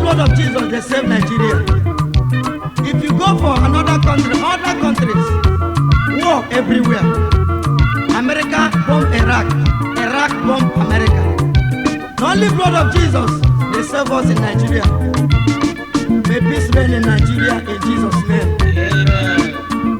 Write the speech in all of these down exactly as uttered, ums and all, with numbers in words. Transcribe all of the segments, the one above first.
blood of Jesus, they save Nigeria. If you go for another country, other countries, war everywhere. America bomb Iraq, Iraq bomb America. The only blood of Jesus, they save us in Nigeria. May peace reign in Nigeria in Jesus' name. Amen.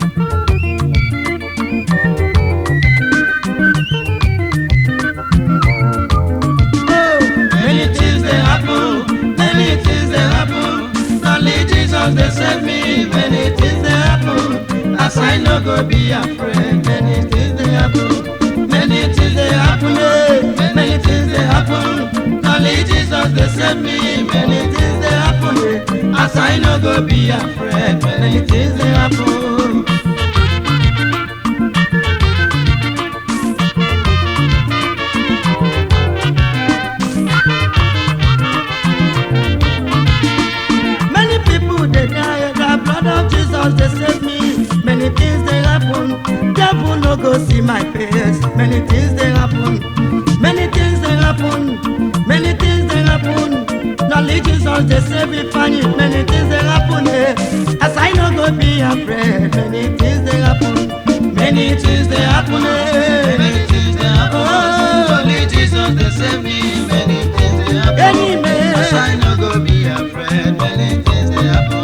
Many things they happen, many things they happen. Only Jesus they save me. Many things they happen. As I no go be afraid. Many things they happen, many things they happen. eh. Many things they happen. Only Jesus they save me. Many things they happen. eh. As I no go be afraid. Many things they happen. Many people they die, the blood of Jesus they save me. Many things they happen, devil no go see my face. Many things they happen, many things they happen, many things they happen. Only Jesus they save me, funny. Many things they happen, eh. As I no go be afraid. Many things they happen, Many things they happen, eh. Many things they happen. Only Jesus they save me. Many things they happen. any man. As I no go be afraid. Many things they happen.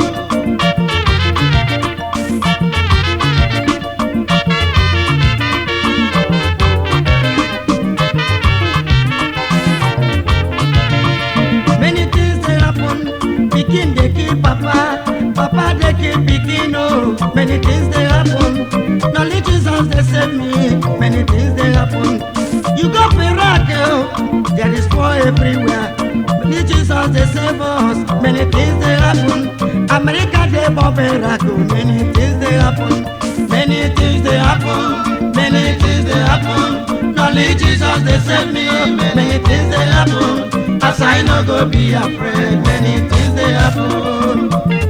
Many things they happen. Pikin they kill papa, papa they kill pikin. Oh, many things they happen. Only Jesus they save me. Many things they happen. You go miracle, there is war everywhere. Many Jesus they save us. Many things they happen. America they bomb miracle. Many things they happen. Many things they happen. Many things they happen. Only Jesus they save me. Many things they happen. As I no go be afraid. Many things they happen.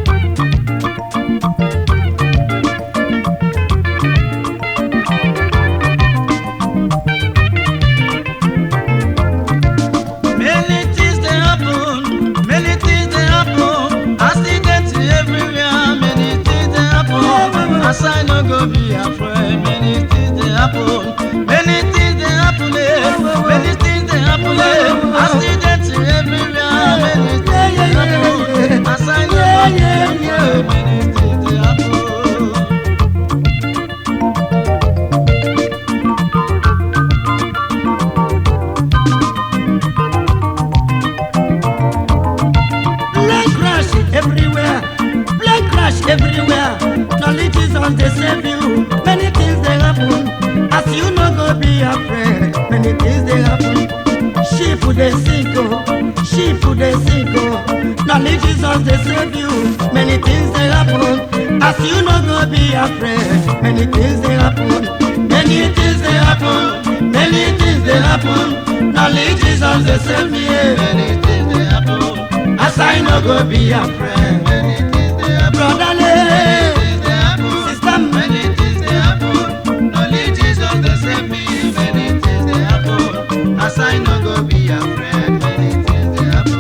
Many things they happen. Many things they happen. Accidents everywhere. Many things they happen. As I no go be afraid. Many things they happen. Many things they happen. eh. Many things they happen. eh. Accidents everywhere. Many things they happen. As I no go be afraid. Many things they happen. Plane crash everywhere, plane crash everywhere. Only Jesus they save you. Many things they happen. As you no go be afraid. Many things they happen. Sheep they sink oh, sheep they sink oh. Only Jesus they save you. Many things they happen. As you no go be afraid. Many things they happen. Many things they happen. Many things they happen. Only Jesus they save me. eh. Many things they happen. As I no go be afraid. Many things they happen. Brotherly, Many things they happen. sister, Many things they happen. Only Jesus they save me. Many things they happen. As I no go be afraid. Many things they happen.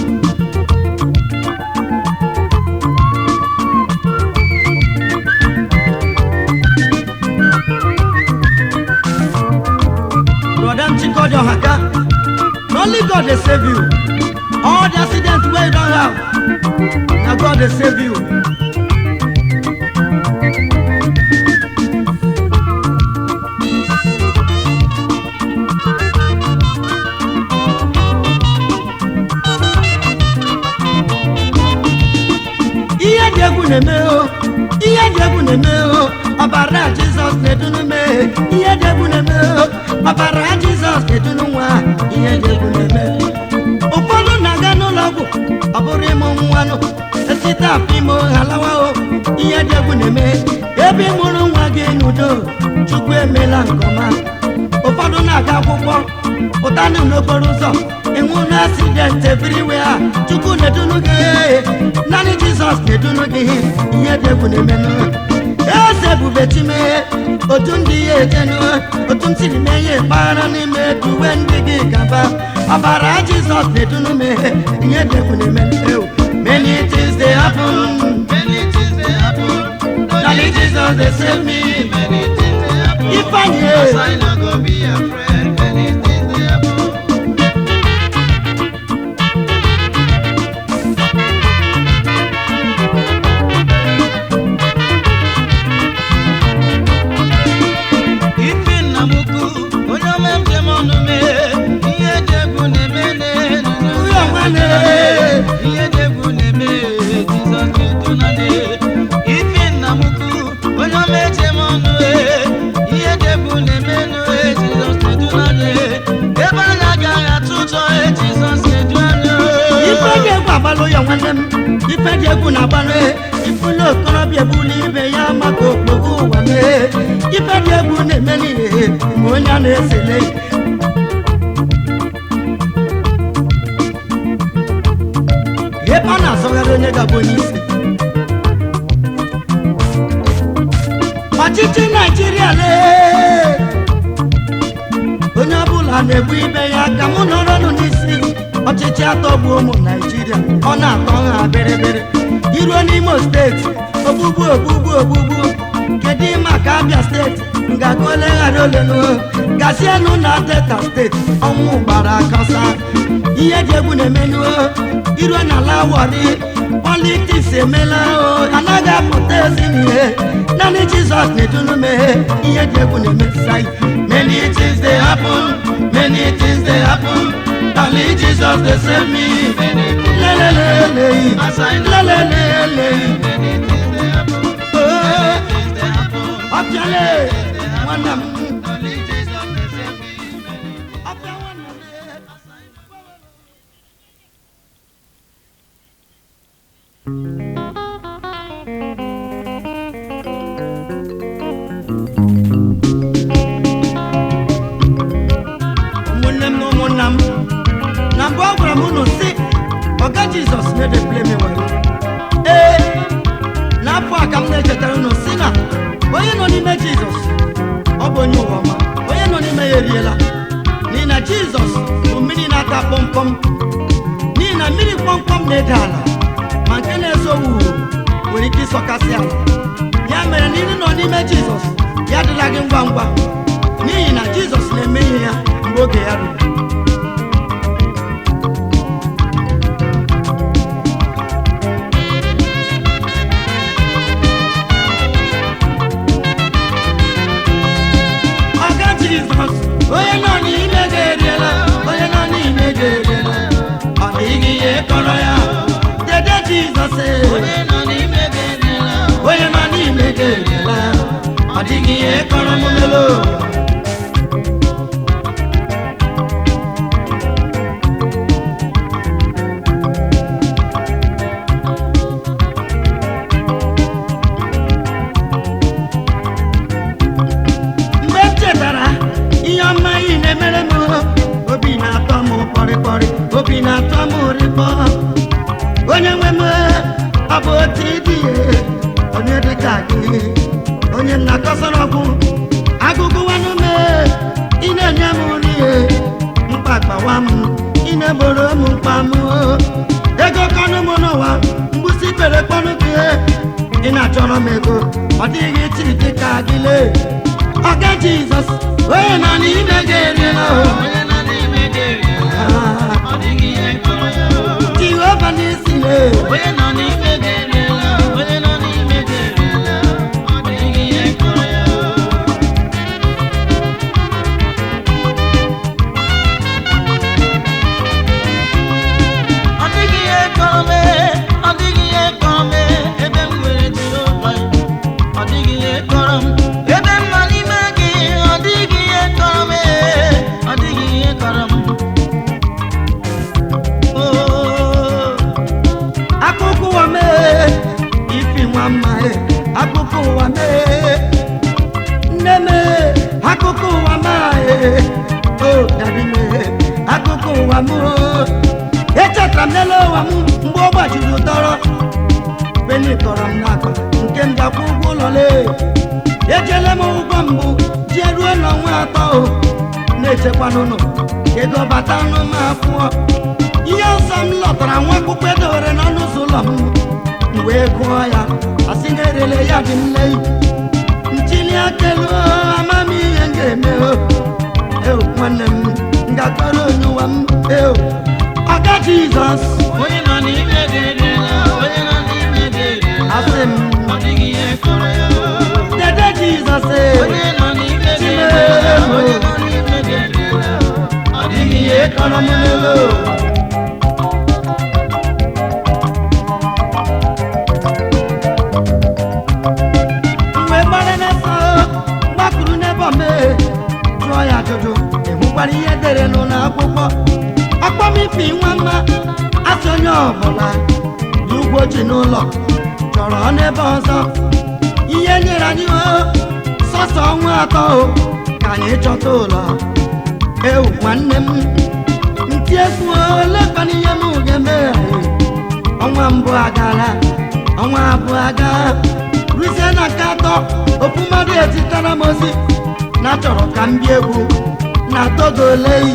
brother Chiko don haka. Only God they save you. All the accidents where you don't have, now God they save you. Iye diegu neme o, iye diegu neme o. Ọbara Jesus na-edunu me. Iye diegu neme o. Ọbara Jesus na-edunu nwa. Iye diegu neme. Ụfọdụ na-aga n'ụlọ ọgwụ, ọ bụrụ ịmụ nwa nụ. Esite afọ ime halawa o. Ihe dị egwu na-eme. Ebe ị mụrụ nwa gị n'udo, Chukwu emela nke ọma. Ụfọdụ na-aga akwụkwọ, pụta n'okporo ụzọ, ịnwụ na accident everywhere. Chukwu na-edunu gị. Naanị Jizọs na-edunu gị. Ihe dị egwu na-emenụ. Eze ebube Chime, otu ndị ya ejenu, otu m siri mee ihe mkpaghara n'ime duwe ndị gị gaba. Ọbara Jizọs na-edunu m. Ihe dị egwu na-emenụ. many things they happen. Many things they happen. Only Jesus they save me. Many things they happen. If I As knew. I no go be afraid. Many things they happen. Ife na muku, onye omemje mọnụ me, ihe dị egwu na-eme n'elu. Uyo nwane. Ihe dị egwu na-eme, Jizọs na-edu na ne. Ife na muku, onye omemje mọnụ e, ihe dị egwu na-eme n'elu, Jizọs na-edu na ne. Ebe a na-agaghị atụ ụjọ, Jizọs na-edu anya. Ife dị egwu agbalụ ya nwanne m. Ife dị egwu na-agbalụ ifulu okorobịa ebuli ibe ya maka okpogbu ụwa mee. Ife dị egwu na-eme n'ihe ma onye a na-esele. Ebe ọ na-azọgharị onye ga-abụ onye isi. Ọchịchị Naịjirịa lee. Onye ọbụla na-egbu ibe ya ka mụ nọrọnụ n'isi. Ọchịchị atọgbu ụmụ Naịjirịa ọ na-atọ ha bịrịbịrị. Iruo n'Imo steeti ogbugbu ogbugbu ogbugbu. Kedu maka Abia steeti ngaga ole ghara ole nụ. Gazienụ na Delta steeti ọnwụ gbara akọsa. Ihe dị egwu na-emenụ. Iruo n'ala Warri politiks emela o anaghị apụta ezi n'ihe. Naanị Jizọs na-edunu meghe ihe dị egwu na-emetụta ya. Many things they happen, many things they happen. Only Jesus they save me. Many things Lelelele, as I know. lelelele. Many things they happen. Many things they happen. Ọbịale, nwanne m. Only Jesus they save me. Many things. Ọbịa nwanne m. Ụmụnne m na ụmụnna m, na mbụ ọ gwara m unu sị ọga Jizọs na-ede play me well. Ee, n'afọ a ka m na-echetara unu sị na onye nọ n'ime Jizọs ọ bụ onye ụwa ọma, onye nọ n'ime ya eriela. N'ihi na Jizọs bụ mmiri na-ata kpọmkpọm, n'ihi na mmiri kpọmkpọm na-ede ala ma nke na-eso wuo nwere ike ịsọkasị ala. Ya mere na iri nọ n'ime Jizọs ya adịla gị ngwa ngwa, n'ihi na Jizọs na-eme ihe ya mgbe oge ya ruru. Ọga Jizọs onye nọ n'ime gị eriela, onye nọ n'ime gị eriela, ọ dịghị ihe kọrọ ya. Dede Jizọs e, Onye nọ n'ime gị eriela. onye nọ n'ime gị eriela, ọ dịghị ihe kọrọ m melo. Mgbe m chetara ihe ọma ị na-emere m, obi na-atọ m pọrịpọrị, obi na-atọ m rịpọ. Onye nwe m ọ bụ otu ịdị ihe, onye dị ka gị, onye m na-akọsara ọgwụ agụgụwanụ m, ị na-enye m nri ihe mkpa gbawa m, ị na-egboro m mkpa m. Ego kọnụ m n'ụwa mgbụsị kpere kpọnụ gị, ị na-achọrọ m ego ọ dịghị chi dị ka gị lee. Ọga Jizọs onye nọ n'ime gị eriela o. Onye nọ n'ime gị eriela. Ọ dịghị ihe kọrọ ya. Jehova n'isi lee. Onye nọ n'ime gị eriela. Onye nọ n'ime gị eriela. Ọ dịghị ihe kọrọ ya. Ọ dịghị ihe kọrọ m, ọ dịghị ihe kọrọ m ebe m nwere Jehova. Ọ dịghị ihe kọrọ m ebe m nọ n'ime gị. Ọ dịghị ihe kọrọ m, ọ dịghị ihe kọrọ m. Oh. Akụkụ ụwa mee ifi nwa mma e, akụkụ ụwa mee nne mee, akụkụ ụwa ma e, o dadi mee, akụkụ ụwa m. Echetara m n'elu ụwa m mgbe ọ gbajiri ụdọrọ, beni kọrọ m n'akpa nke m dakwa ụgwọ ụlọ lee. Ejele m ụgwọ mbụ jee ruo n'ọnwa atọ o, na-echekwa n'ụlọ ego bata anụ m afụọ. Ihe ọzọ m lọtara nwa akwụkwọ edowere n'ọnụ ụzọ ụlọ n'ụlọ m wee gụọ ya asị na erele ya dị nne ntili aka elu amamihe m ga-eme ewu nwanne m ngakọrọ onye ụwa m ewu ọga Jizọs onye nọ n'ime ga-erela onye nọ n'ime ga-erela asị m ọ dịghị ihe kọrọ ya dede Jizọs onye nọ n'ime ga-erela onye nọ n'ime ga-erela ọ dịghị ihe kọrọ m ya n'elu mgbe gbara n'afọ gbakụrụ n'ebe ome jụọ ya ajụjụ ịhụkwara ihe dere n'ụlọ akwụkwọ ọkpọmifi nwa mma asị onye ọbụla dị ugbo ji n'ụlọ chọrọ n'ebe ọzọ ihe nyere anyị o sọsọ ọnwa atọ o ka anyị chọta ụlọ ewu nwanne m ntị egwu olekwana ihe m ga-eme ọnwa mbụ agala ọnwa abụọ aga ruzie na nke atọ ofu mmadụ etitara m ozi na chọrọ ka m bịa egwu na Togo oleyi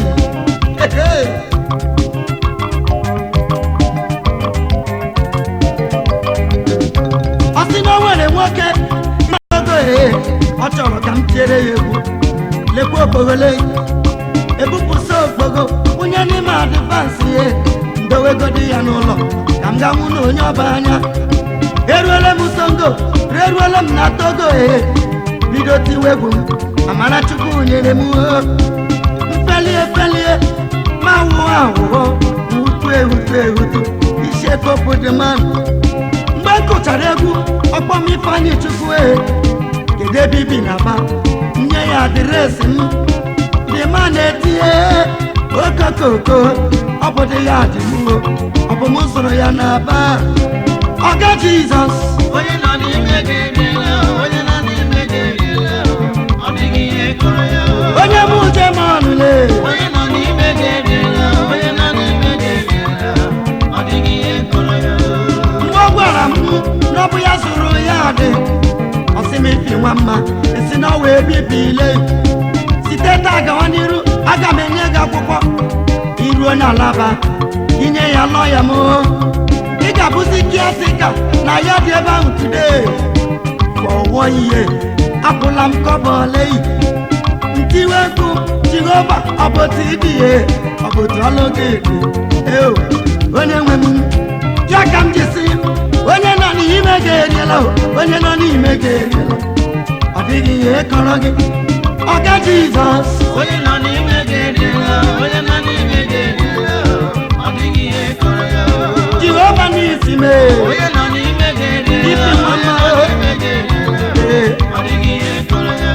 ọ sị na o nwere nwoke na Togo ee ọ chọrọ ka m tiere ya egwu lekwa okpogole ebupụsa okpogo onye n'ime adịvansị ihe ndowegodi ya n'ụlọ ka m ga-nwụ na onye ọba anya eruole m Tongo reruole m na Togo ee bido tiwe egwu m Amarachukwu nyere m mfelie felie ma wụọ awụọ wutu ehutu ehutu isi ekopụ dị mmanụ mgbe m kụchara egwu ọkpọ m Ifeanyị Chukwu ee kedu ebe ibi na ba nye ya adịresị m dị ma na-etinye okokoko ọ bụ dị ya dị m ọ bụ m soro ya na aba ọga Jizọs onye nọ n'ime ga-erela onye nọ n'ime ga-erela ọ dịghị ihe kọrọ ya onye m uche ma ọnụle onye nọ n'ime ga-erela onye nọ n'ime ga-erela ọ dịghị ihe kọrọ ya mgbe ọ gwara m na ọ bụ ya zụrụ ya dị ọsịmifi nwa mma esi na ọwa ebibile site taa gawa n'iru aga m enye gị akwụkwọ iruo na alaba inye ya lọya m ị ga-abụzi kiasika na ya dị ebe ahụ today fọwọ ihe apụla m kọba oleyi ntiwe egwu Jehova ọbụtụ idihe ọbụtụ ọlụgị dị eo onye nwe m ya ka m jisi onye nọ n'ime ga-eriela onye nọ n'ime ga-eriela ọ dịghị ihe kọrọ gị ọga Jizọs onye nọ n'ime ga-erela onye nọ n'ime ga-erela ọ dịghị ihe kọrọ ya Jehova n'isi mee onye nọ n'ime ga-erela Ipi nwa onye mma nọ n'ime ga-erela ee ọ dịghị ihe kọrọ ya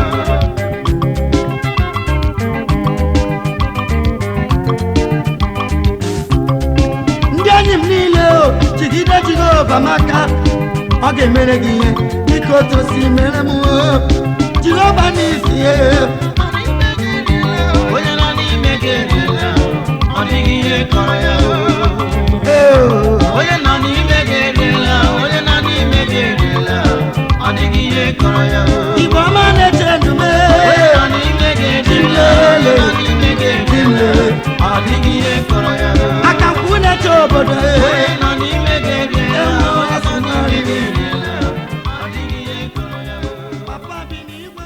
ndị enyi m niile o jigide Jehova maka ọ ga-emere gị ihe dịka otu o si mere m o Jehova n'isi ee onye nọ n'ime ga-erela ọ dịghị ihe kọrọ ya ee onye nọ n'ime ga-erela onye nọ n'ime ga-erela ọ dịghị ihe kọrọ ya Igbo ọma na-eche ndụ m onye ee nọ n'ime ga-erela onye nọ n'ime ga-erela ọ dịghị ihe kọrọ ya aka nkwụ na-eche obodo ee onye nọ n'ime ga-erela onye nọ n'ime ga-erela ọ dịghị ihe kọrọ ya papa bi n'igwe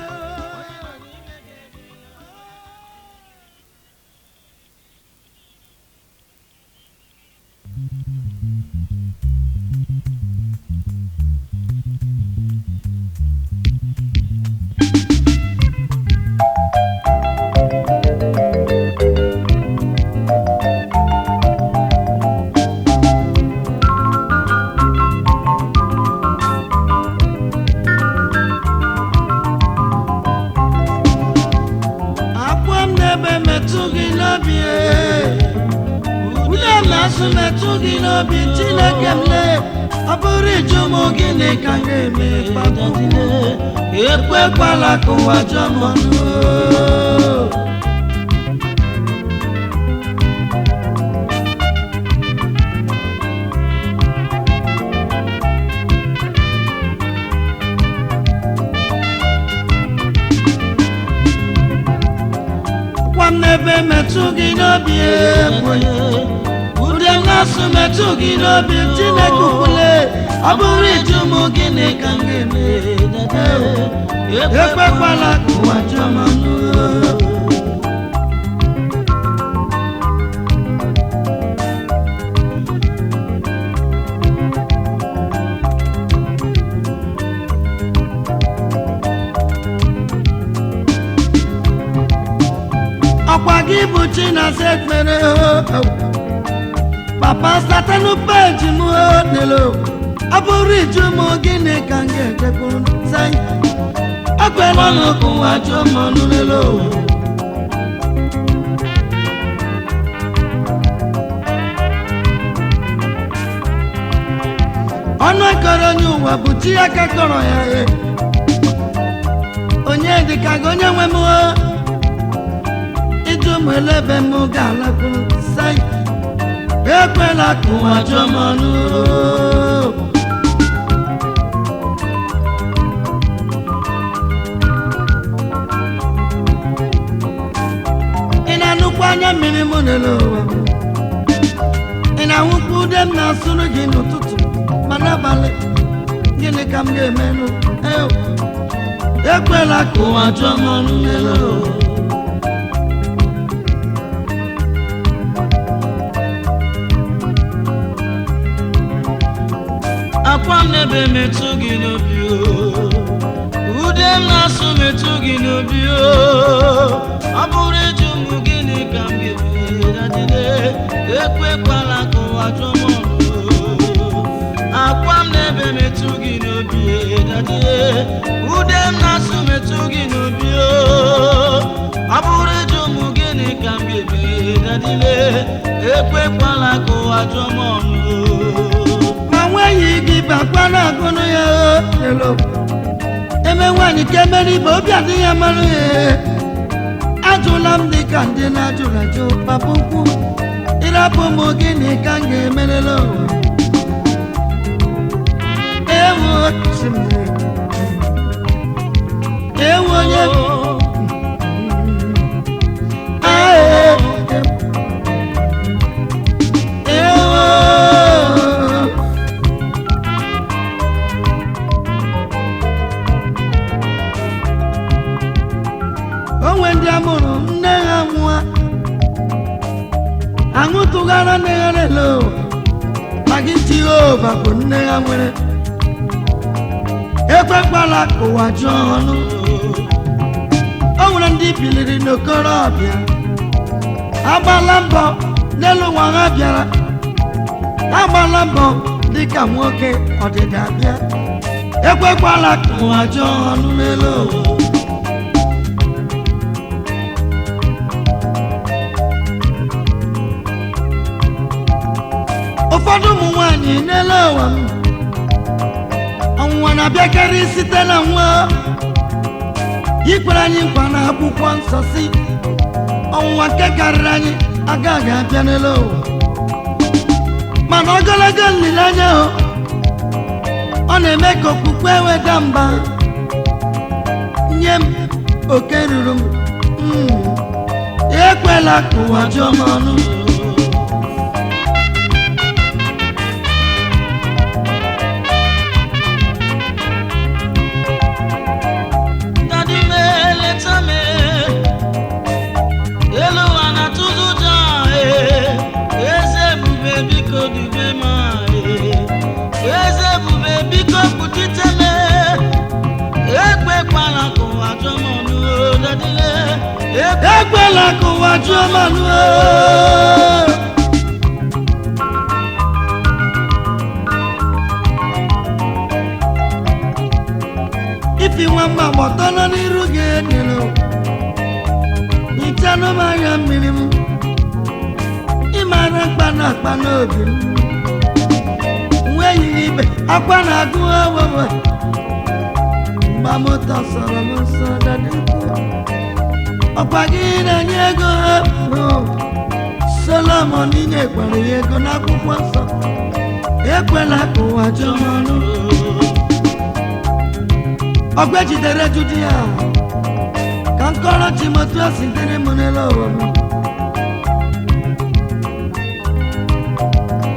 akwa m n'ebe metụ gị n'obi ude na-asụ metụ gị n'obi Chineke m lee ọ bụrụ iju m gịnị ka m ga-eme kpatụdine ekwekwala ka ụwa jọọ m ọnụ akwa m n'ebe metụ gị n'obi ude na-asụ metụ gị n'obi Chineke ukwule ọ bụrụ ịjụ m gịnị ka m ga-eme ekwekwala ka ụwa jụọ m ọnụ ọkwa gị bụ Chinasa ekpere papa satanu peji m nelo ọ bụrụ ịjụ m gịnị ka m ga-ejekwuru sai ekwela n'okwu ụwa jụọ m ọnụ nelo ọnụ ekọrọ onye ụwa bụ chi aka kọrọ ya onye dịka gị onye nwe m ịjụ m elebe m ga-alakwuru sai ekwela ka ụwa jụọ m ọnụ ị na-anụkwa anya mmiri m n'elu ụwa ị na-ahụkwa ude m na-asụrụ gị n'ụtụtụ ma n'abalị gịnị ka m ga-emenụ ekwela ka ụwa jụọ m ọnụ n'elu ụwa akwa m n'ebe metụ gị n'obi ude m na-asụ metụ gị n'obi ọ bụrụ ịjụ m gịnị ka m ga-eme ekwekwala ka ụwa jụọ m ọnụ akwa m n'ebe metụ gị n'obi ude m na-asụ metụ gị n'obi ọ bụrụ ịjụ m gịnị ka m ga-eme ekwekwala ka ụwa jụọ m ọnụ nwaanyị gị bakwana agụnụ ya elo eme nwaanyị ka emere ibe obi adịghị ya marụ ya ajụla m dị ka ndị na-ajụrụ ajụ papa ukwu ịrapụ m gịnị ka m ga-emerela ewu ewu onye tụgara nne ya lelo maka Jehova bụ nne ya nwere ekwekwala ka ụwa jụọ ọnụ o nwere ndị biliri n'okorobịa agbala mbọ n'elu nwa ha bịara agbala mbọ dịka nwoke ọdịda bịa ekwekwala ka ụwa jụọ ọnụ n'elu ụfọdụ ụmụ nwaanyị n'ele ụwa m ọnwụnwa na-abịakarị site na nwa yikwere anyị nkwa na akwụkwọ nsọ si ọnwụnwa nke karịrị anyị agaghị abịa n'ele ụwa mana ogologo nlileanya ọ na-eme ka okpukpe weda mba nye m oke ruru m ekwela ka ụwa jụọ m ọnụ ekwela ka ụwa jụọ m ọnụ ifi nwa mma gbọtọ nọ n'iru gị edelo ichanụ m anya mmiri m ịmara mkpa na akpa n'obi m nwa ehihie ibe akwa na-agụ owewe mgba moto sọrọ m nsọ dadekwu ọkwa gị na-enye ego Solomon nyekwara ya ego n'akwụkwọ nsọ ekwela ka ụwa jụọ m ọnụ ọgwa jidere Judia ka nkọrọ Timotheus dịrị m n'elu ụwa m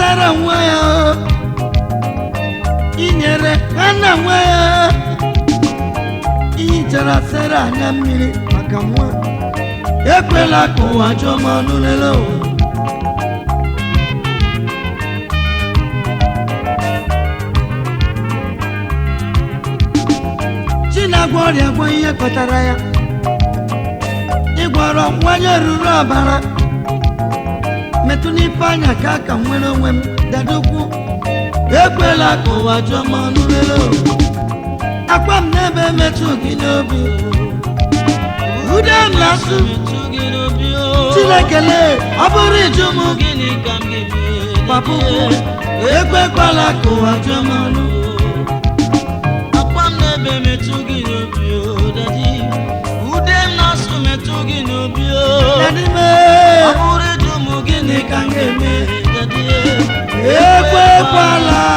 Sara nwa ya inyere Hana nwa ya ihichara Sara anya mmiri maka nwa ekwela ka ụwa chọọ m ọnụ lele ụwa Chinagwa ọrịa gwa ihe kpatara ya ịgwọrọ nwanye ruru ọbara metụ n'ife anya ka aka nwere onwe m dadokwu ekwela ka ụwa chọọ m ọnụ lele akwa m n'ebe metụ gị n'obi ude m na-asụ Chinekele ọ bụrụ iju m papụkwu ekwekwala ka ụwa chọọ m ọnụ akwa m n'ebe metụ gị n'obi dadi ude m na-asụ metụ gị n'obi dadi m ọ bụrụ iju m gịnị ka m ga-eme dadi ekwekwala